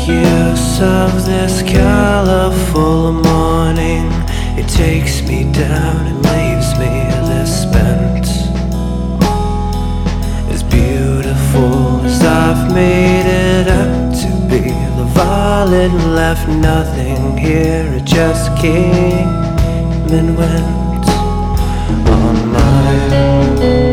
use of this colorful morning. It takes me down and leaves me this spent, as beautiful as I've made it out to be. The violet left nothing here, it just came and went on mine.